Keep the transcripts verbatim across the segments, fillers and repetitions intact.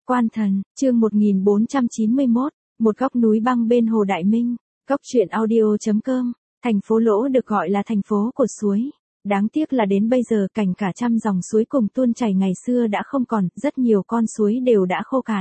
Quan Thần, chương một nghìn bốn trăm chín mươi mốt, một góc núi băng bên Hồ Đại Minh, góc truyện audio chấm com, thành phố Lỗ được gọi là thành phố của suối. Đáng tiếc là đến bây giờ cảnh cả trăm dòng suối cùng tuôn chảy ngày xưa đã không còn, rất nhiều con suối đều đã khô cạn.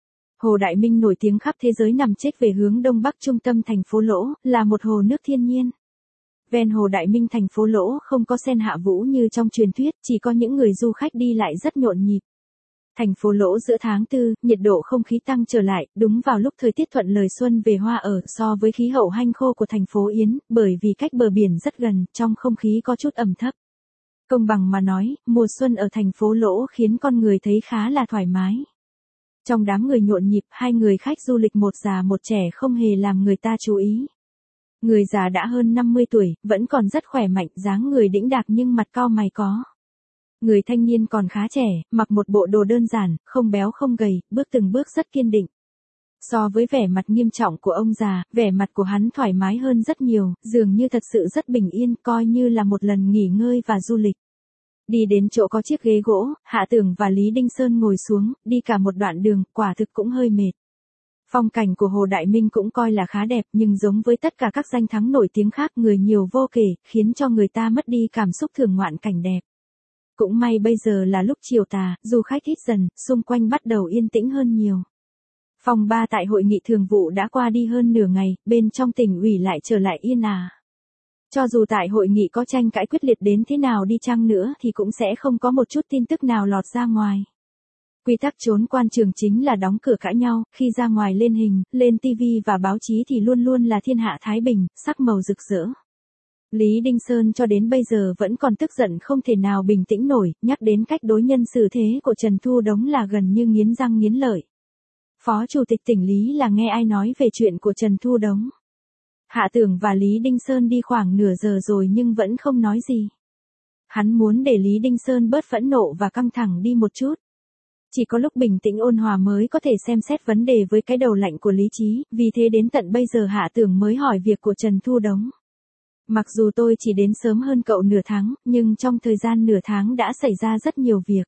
Hồ Đại Minh nổi tiếng khắp thế giới nằm chếch về hướng đông bắc trung tâm thành phố Lỗ, là một hồ nước thiên nhiên. Ven Hồ Đại Minh thành phố Lỗ không có sen hạ vũ như trong truyền thuyết, chỉ có những người du khách đi lại rất nhộn nhịp. Thành phố Lỗ giữa tháng tư, nhiệt độ không khí tăng trở lại, đúng vào lúc thời tiết thuận lời xuân về hoa ở so với khí hậu hanh khô của thành phố Yến, bởi vì cách bờ biển rất gần, trong không khí có chút ẩm thấp. Công bằng mà nói, mùa xuân ở thành phố Lỗ khiến con người thấy khá là thoải mái. Trong đám người nhộn nhịp, hai người khách du lịch một già một trẻ không hề làm người ta chú ý. Người già đã hơn năm mươi tuổi, vẫn còn rất khỏe mạnh, dáng người đĩnh đạc nhưng mặt cau mày có. Người thanh niên còn khá trẻ, mặc một bộ đồ đơn giản, không béo không gầy, bước từng bước rất kiên định. So với vẻ mặt nghiêm trọng của ông già, vẻ mặt của hắn thoải mái hơn rất nhiều, dường như thật sự rất bình yên, coi như là một lần nghỉ ngơi và du lịch. Đi đến chỗ có chiếc ghế gỗ, Hạ Tưởng và Lý Đinh Sơn ngồi xuống, đi cả một đoạn đường, quả thực cũng hơi mệt. Phong cảnh của Hồ Đại Minh cũng coi là khá đẹp, nhưng giống với tất cả các danh thắng nổi tiếng khác, người nhiều vô kể, khiến cho người ta mất đi cảm xúc thưởng ngoạn cảnh đẹp. Cũng may bây giờ là lúc chiều tà, du khách ít dần, xung quanh bắt đầu yên tĩnh hơn nhiều. Phòng ba tại hội nghị thường vụ đã qua đi hơn nửa ngày, bên trong tỉnh ủy lại trở lại yên ả. Cho dù tại hội nghị có tranh cãi quyết liệt đến thế nào đi chăng nữa thì cũng sẽ không có một chút tin tức nào lọt ra ngoài. Quy tắc trốn quan trường chính là đóng cửa cãi nhau, khi ra ngoài lên hình, lên ti vi và báo chí thì luôn luôn là thiên hạ thái bình, sắc màu rực rỡ. Lý Đinh Sơn cho đến bây giờ vẫn còn tức giận không thể nào bình tĩnh nổi, nhắc đến cách đối nhân xử thế của Trần Thu Đống là gần như nghiến răng nghiến lợi. Phó Chủ tịch tỉnh Lý là nghe ai nói về chuyện của Trần Thu Đống. Hạ Tưởng và Lý Đinh Sơn đi khoảng nửa giờ rồi nhưng vẫn không nói gì. Hắn muốn để Lý Đinh Sơn bớt phẫn nộ và căng thẳng đi một chút. Chỉ có lúc bình tĩnh ôn hòa mới có thể xem xét vấn đề với cái đầu lạnh của lý trí, vì thế đến tận bây giờ Hạ Tưởng mới hỏi việc của Trần Thu Đống. Mặc dù tôi chỉ đến sớm hơn cậu nửa tháng, nhưng trong thời gian nửa tháng đã xảy ra rất nhiều việc.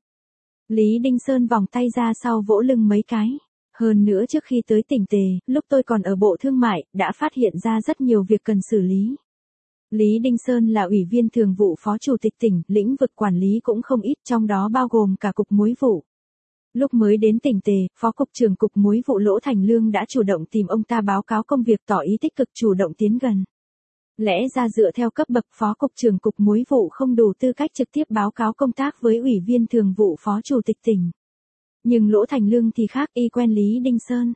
Lý Đinh Sơn vòng tay ra sau vỗ lưng mấy cái. Hơn nữa trước khi tới tỉnh Tề, lúc tôi còn ở Bộ Thương mại, đã phát hiện ra rất nhiều việc cần xử lý. Lý Đinh Sơn là ủy viên thường vụ phó chủ tịch tỉnh, lĩnh vực quản lý cũng không ít, trong đó bao gồm cả cục muối vụ. Lúc mới đến tỉnh Tề, phó cục trưởng cục muối vụ Lỗ Thành Lương đã chủ động tìm ông ta báo cáo công việc, tỏ ý tích cực chủ động tiến gần. Lẽ ra dựa theo cấp bậc phó cục trưởng cục muối vụ không đủ tư cách trực tiếp báo cáo công tác với ủy viên thường vụ phó chủ tịch tỉnh. Nhưng Lỗ Thành Lương thì khác, y quen Lý Đinh Sơn.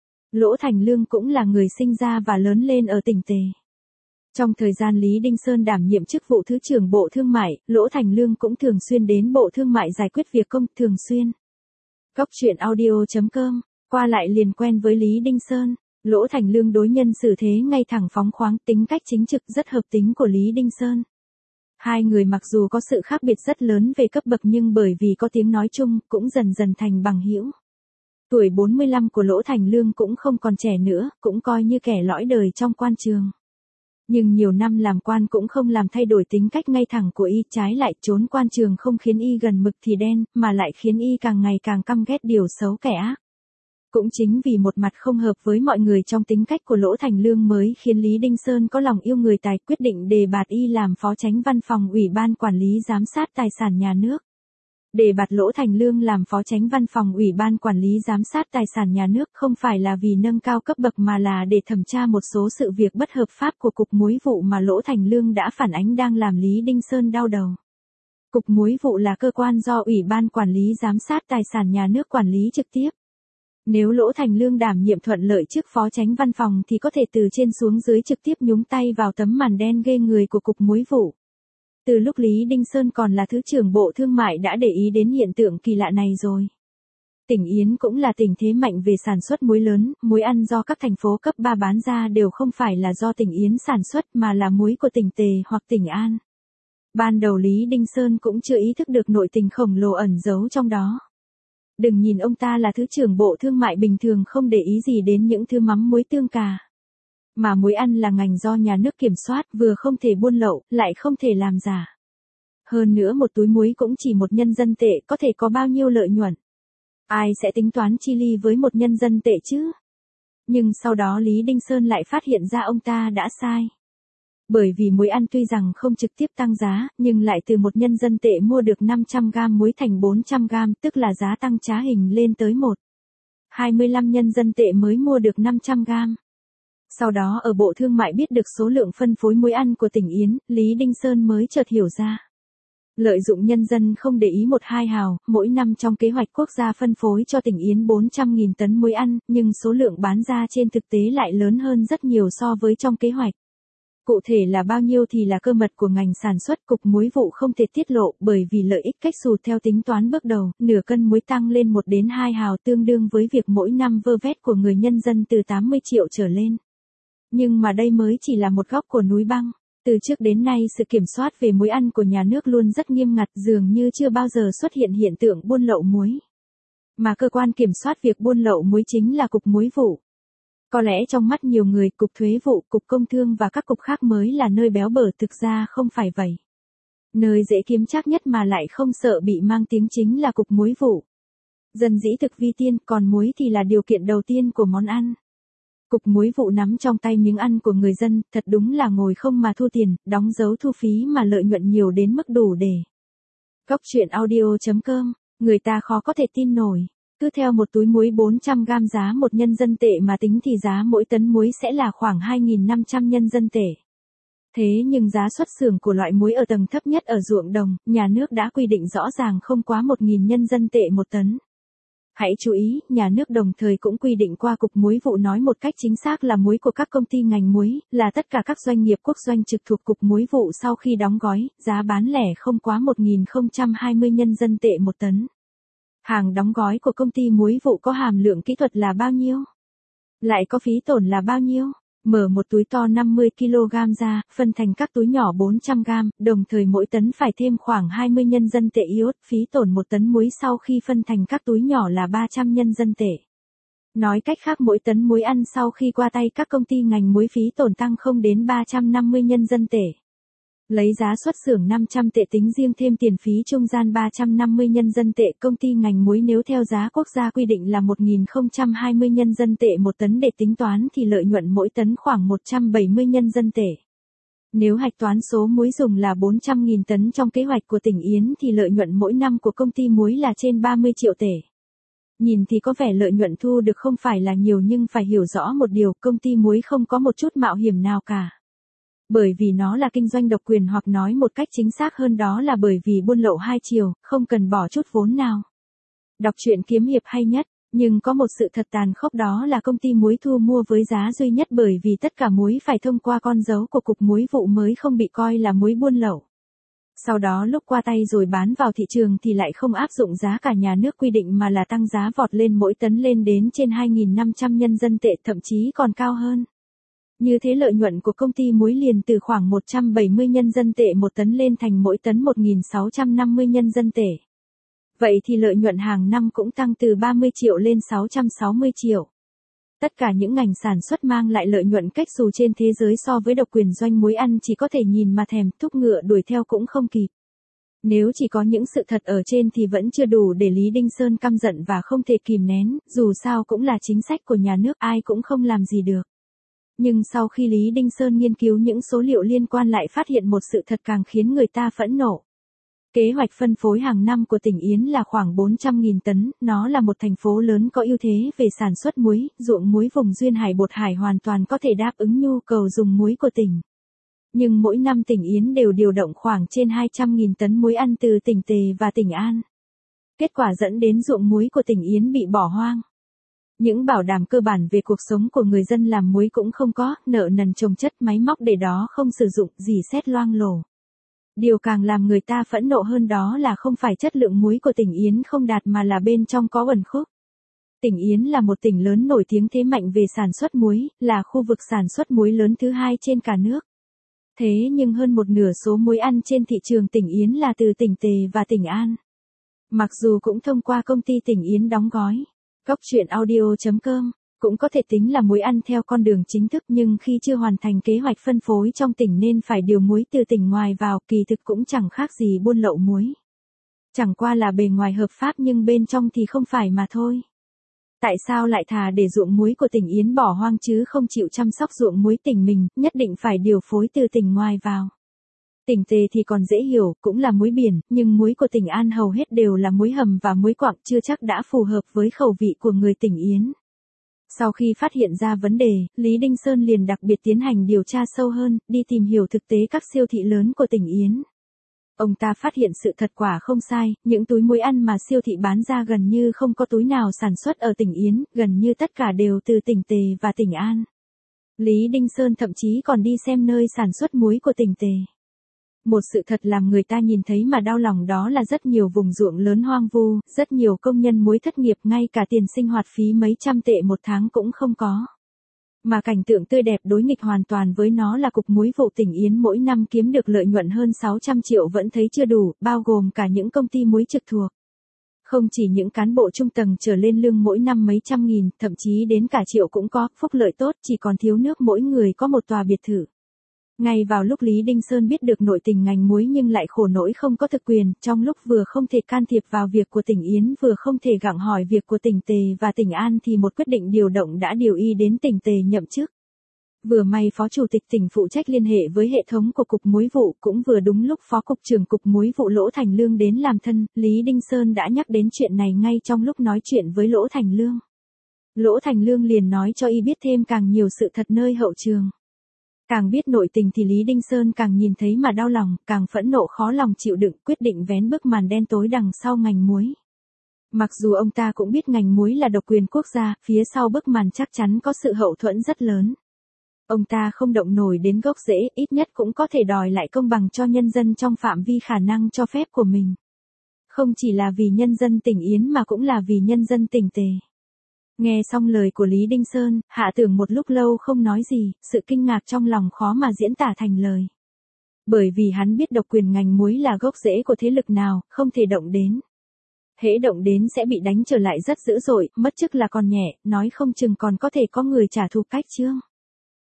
Lỗ Thành Lương cũng là người sinh ra và lớn lên ở tỉnh Tề. Trong thời gian Lý Đinh Sơn đảm nhiệm chức vụ Thứ trưởng Bộ Thương mại, Lỗ Thành Lương cũng thường xuyên đến Bộ Thương mại giải quyết việc công, thường xuyên. Góc truyện audio chấm com, qua lại liền quen với Lý Đinh Sơn. Lỗ Thành Lương đối nhân xử thế ngay thẳng phóng khoáng, tính cách chính trực rất hợp tính của Lý Đinh Sơn. Hai người mặc dù có sự khác biệt rất lớn về cấp bậc nhưng bởi vì có tiếng nói chung, cũng dần dần thành bằng hữu. Tuổi bốn mươi lăm của Lỗ Thành Lương cũng không còn trẻ nữa, cũng coi như kẻ lõi đời trong quan trường. Nhưng nhiều năm làm quan cũng không làm thay đổi tính cách ngay thẳng của y, trái lại trốn quan trường không khiến y gần mực thì đen, mà lại khiến y càng ngày càng căm ghét điều xấu kẻ ác. Cũng chính vì một mặt không hợp với mọi người trong tính cách của Lỗ Thành Lương mới khiến Lý Đinh Sơn có lòng yêu người tài, quyết định đề bạt y làm phó chánh văn phòng Ủy ban Quản lý Giám sát Tài sản Nhà nước. Đề bạt Lỗ Thành Lương làm phó chánh văn phòng Ủy ban Quản lý Giám sát Tài sản Nhà nước không phải là vì nâng cao cấp bậc mà là để thẩm tra một số sự việc bất hợp pháp của Cục Muối vụ mà Lỗ Thành Lương đã phản ánh đang làm Lý Đinh Sơn đau đầu. Cục Muối vụ là cơ quan do Ủy ban Quản lý Giám sát Tài sản Nhà nước quản lý trực tiếp. Nếu Lỗ Thành Lương đảm nhiệm thuận lợi chức phó chánh văn phòng thì có thể từ trên xuống dưới trực tiếp nhúng tay vào tấm màn đen ghê người của Cục Muối vụ. Từ lúc Lý Đinh Sơn còn là Thứ trưởng Bộ Thương mại đã để ý đến hiện tượng kỳ lạ này rồi. Tỉnh Yến cũng là tỉnh thế mạnh về sản xuất muối lớn, muối ăn do các thành phố cấp ba bán ra đều không phải là do tỉnh Yến sản xuất mà là muối của tỉnh Tề hoặc tỉnh An. Ban đầu Lý Đinh Sơn cũng chưa ý thức được nội tình khổng lồ ẩn giấu trong đó. Đừng nhìn ông ta là Thứ trưởng Bộ Thương mại bình thường không để ý gì đến những thứ mắm muối tương cà. Mà muối ăn là ngành do nhà nước kiểm soát, vừa không thể buôn lậu, lại không thể làm giả. Hơn nữa một túi muối cũng chỉ một nhân dân tệ có thể có bao nhiêu lợi nhuận. Ai sẽ tính toán chi ly với một nhân dân tệ chứ? Nhưng sau đó Lý Đinh Sơn lại phát hiện ra ông ta đã sai. Bởi vì muối ăn tuy rằng không trực tiếp tăng giá, nhưng lại từ một nhân dân tệ mua được năm trăm gam muối thành bốn trăm gam, tức là giá tăng trá hình lên tới một phẩy hai mươi lăm nhân dân tệ mới mua được năm trăm gam. Sau đó ở Bộ Thương mại biết được số lượng phân phối muối ăn của tỉnh Yến, Lý Đinh Sơn mới chợt hiểu ra. Lợi dụng nhân dân không để ý một hai hào, mỗi năm trong kế hoạch quốc gia phân phối cho tỉnh Yến bốn trăm nghìn tấn muối ăn, nhưng số lượng bán ra trên thực tế lại lớn hơn rất nhiều so với trong kế hoạch. Cụ thể là bao nhiêu thì là cơ mật của ngành sản xuất, cục muối vụ không thể tiết lộ, bởi vì lợi ích cách xù theo tính toán bước đầu, nửa cân muối tăng lên một đến hai hào tương đương với việc mỗi năm vơ vét của người nhân dân từ tám mươi triệu trở lên. Nhưng mà đây mới chỉ là một góc của núi băng. Từ trước đến nay sự kiểm soát về muối ăn của nhà nước luôn rất nghiêm ngặt, dường như chưa bao giờ xuất hiện hiện tượng buôn lậu muối. Mà cơ quan kiểm soát việc buôn lậu muối chính là cục muối vụ. Có lẽ trong mắt nhiều người, cục thuế vụ, cục công thương và các cục khác mới là nơi béo bở, thực ra không phải vậy. Nơi dễ kiếm trác nhất mà lại không sợ bị mang tiếng chính là cục muối vụ. Dân dĩ thực vi tiên, còn muối thì là điều kiện đầu tiên của món ăn. Cục muối vụ nắm trong tay miếng ăn của người dân, thật đúng là ngồi không mà thu tiền, đóng dấu thu phí mà lợi nhuận nhiều đến mức đủ để. Góc truyện audio chấm com, người ta khó có thể tin nổi. Cứ theo một túi muối bốn trăm gam giá một nhân dân tệ mà tính thì giá mỗi tấn muối sẽ là khoảng hai nghìn năm trăm nhân dân tệ. Thế nhưng giá xuất xưởng của loại muối ở tầng thấp nhất ở ruộng đồng, nhà nước đã quy định rõ ràng không quá một nghìn nhân dân tệ một tấn. Hãy chú ý, nhà nước đồng thời cũng quy định qua cục muối vụ nói một cách chính xác là muối của các công ty ngành muối, là tất cả các doanh nghiệp quốc doanh trực thuộc cục muối vụ sau khi đóng gói, giá bán lẻ không quá một nghìn không trăm hai mươi nhân dân tệ một tấn. Hàng đóng gói của công ty muối vụ có hàm lượng kỹ thuật là bao nhiêu? Lại có phí tổn là bao nhiêu? Mở một túi to năm mươi ki lô gam ra, phân thành các túi nhỏ bốn trăm gam, đồng thời mỗi tấn phải thêm khoảng hai mươi nhân dân tệ iốt, phí tổn một tấn muối sau khi phân thành các túi nhỏ là ba trăm nhân dân tệ. Nói cách khác mỗi tấn muối ăn sau khi qua tay các công ty ngành muối phí tổn tăng không đến ba trăm năm mươi nhân dân tệ. Lấy giá xuất xưởng năm trăm tệ tính riêng thêm tiền phí trung gian ba trăm năm mươi nhân dân tệ, công ty ngành muối nếu theo giá quốc gia quy định là một nghìn không trăm hai mươi nhân dân tệ một tấn để tính toán thì lợi nhuận mỗi tấn khoảng một trăm bảy mươi nhân dân tệ. Nếu hạch toán số muối dùng là bốn trăm nghìn tấn trong kế hoạch của tỉnh Yến thì lợi nhuận mỗi năm của công ty muối là trên ba mươi triệu tệ. Nhìn thì có vẻ lợi nhuận thu được không phải là nhiều nhưng phải hiểu rõ một điều, công ty muối không có một chút mạo hiểm nào cả. Bởi vì nó là kinh doanh độc quyền, hoặc nói một cách chính xác hơn đó là bởi vì buôn lậu hai chiều, không cần bỏ chút vốn nào. Đọc truyện kiếm hiệp hay nhất, nhưng có một sự thật tàn khốc đó là công ty muối thu mua với giá duy nhất bởi vì tất cả muối phải thông qua con dấu của cục muối vụ mới không bị coi là muối buôn lậu. Sau đó lúc qua tay rồi bán vào thị trường thì lại không áp dụng giá cả nhà nước quy định mà là tăng giá vọt lên mỗi tấn lên đến trên hai nghìn năm trăm nhân dân tệ, thậm chí còn cao hơn. Như thế lợi nhuận của công ty muối liền từ khoảng một trăm bảy mươi nhân dân tệ một tấn lên thành mỗi tấn một nghìn sáu trăm năm mươi nhân dân tệ. Vậy thì lợi nhuận hàng năm cũng tăng từ ba mươi triệu lên sáu trăm sáu mươi triệu. Tất cả những ngành sản xuất mang lại lợi nhuận cách xù trên thế giới so với độc quyền doanh muối ăn chỉ có thể nhìn mà thèm, thúc ngựa đuổi theo cũng không kịp. Nếu chỉ có những sự thật ở trên thì vẫn chưa đủ để Lý Đinh Sơn căm giận và không thể kìm nén, dù sao cũng là chính sách của nhà nước, ai cũng không làm gì được. Nhưng sau khi Lý Đinh Sơn nghiên cứu những số liệu liên quan lại phát hiện một sự thật càng khiến người ta phẫn nộ. Kế hoạch phân phối hàng năm của tỉnh Yến là khoảng bốn trăm nghìn tấn, nó là một thành phố lớn có ưu thế về sản xuất muối, ruộng muối vùng duyên hải Bột Hải hoàn toàn có thể đáp ứng nhu cầu dùng muối của tỉnh. Nhưng mỗi năm tỉnh Yến đều điều động khoảng trên hai trăm nghìn tấn muối ăn từ tỉnh Tề và tỉnh An. Kết quả dẫn đến ruộng muối của tỉnh Yến bị bỏ hoang. Những bảo đảm cơ bản về cuộc sống của người dân làm muối cũng không có, nợ nần chồng chất, máy móc để đó không sử dụng, dỉ xét loang lổ. Điều càng làm người ta phẫn nộ hơn đó là không phải chất lượng muối của tỉnh Yến không đạt mà là bên trong có uẩn khúc. Tỉnh Yến là một tỉnh lớn nổi tiếng thế mạnh về sản xuất muối, là khu vực sản xuất muối lớn thứ hai trên cả nước. Thế nhưng hơn một nửa số muối ăn trên thị trường tỉnh Yến là từ tỉnh Tề và tỉnh An. Mặc dù cũng thông qua công ty tỉnh Yến đóng gói. Góc truyện audio chấm com cũng có thể tính là muối ăn theo con đường chính thức, nhưng khi chưa hoàn thành kế hoạch phân phối trong tỉnh nên phải điều muối từ tỉnh ngoài vào, kỳ thực cũng chẳng khác gì buôn lậu muối. Chẳng qua là bề ngoài hợp pháp nhưng bên trong thì không phải mà thôi. Tại sao lại thà để ruộng muối của tỉnh Yến bỏ hoang chứ không chịu chăm sóc ruộng muối tỉnh mình, nhất định phải điều phối từ tỉnh ngoài vào. Tỉnh Tề thì còn dễ hiểu, cũng là muối biển, nhưng muối của tỉnh An hầu hết đều là muối hầm và muối quặng, chưa chắc đã phù hợp với khẩu vị của người tỉnh Yến. Sau khi phát hiện ra vấn đề, Lý Đinh Sơn liền đặc biệt tiến hành điều tra sâu hơn, đi tìm hiểu thực tế các siêu thị lớn của tỉnh Yến. Ông ta phát hiện sự thật quả không sai, những túi muối ăn mà siêu thị bán ra gần như không có túi nào sản xuất ở tỉnh Yến, gần như tất cả đều từ tỉnh Tề và tỉnh An. Lý Đinh Sơn thậm chí còn đi xem nơi sản xuất muối của tỉnh Tề. Một sự thật làm người ta nhìn thấy mà đau lòng đó là rất nhiều vùng ruộng lớn hoang vu, rất nhiều công nhân muối thất nghiệp, ngay cả tiền sinh hoạt phí mấy trăm tệ một tháng cũng không có. Mà cảnh tượng tươi đẹp đối nghịch hoàn toàn với nó là cục muối vụ tỉnh Yến mỗi năm kiếm được lợi nhuận hơn sáu trăm triệu vẫn thấy chưa đủ, bao gồm cả những công ty muối trực thuộc. Không chỉ những cán bộ trung tầng trở lên lương mỗi năm mấy trăm nghìn, thậm chí đến cả triệu cũng có, phúc lợi tốt, chỉ còn thiếu nước mỗi người có một tòa biệt thự. Ngay vào lúc Lý Đinh Sơn biết được nội tình ngành muối nhưng lại khổ nỗi không có thực quyền, trong lúc vừa không thể can thiệp vào việc của tỉnh Yến vừa không thể gặng hỏi việc của tỉnh Tề và tỉnh An thì một quyết định điều động đã điều y đến tỉnh Tề nhậm chức. Vừa may Phó Chủ tịch tỉnh phụ trách liên hệ với hệ thống của Cục Muối vụ, cũng vừa đúng lúc Phó Cục trưởng Cục Muối vụ Lỗ Thành Lương đến làm thân, Lý Đinh Sơn đã nhắc đến chuyện này ngay trong lúc nói chuyện với Lỗ Thành Lương. Lỗ Thành Lương liền nói cho y biết thêm càng nhiều sự thật nơi hậu trường. Càng biết nội tình thì Lý Đinh Sơn càng nhìn thấy mà đau lòng, càng phẫn nộ khó lòng chịu đựng, quyết định vén bức màn đen tối đằng sau ngành muối. Mặc dù ông ta cũng biết ngành muối là độc quyền quốc gia, phía sau bức màn chắc chắn có sự hậu thuẫn rất lớn. Ông ta không động nổi đến gốc rễ, ít nhất cũng có thể đòi lại công bằng cho nhân dân trong phạm vi khả năng cho phép của mình. Không chỉ là vì nhân dân tỉnh Yến mà cũng là vì nhân dân tỉnh Tề. Nghe xong lời của Lý Đinh Sơn, Hạ Tưởng một lúc lâu không nói gì, sự kinh ngạc trong lòng khó mà diễn tả thành lời. Bởi vì hắn biết độc quyền ngành muối là gốc rễ của thế lực nào, không thể động đến. Hễ động đến sẽ bị đánh trở lại rất dữ dội, mất chức là còn nhẹ, nói không chừng còn có thể có người trả thù cách chương.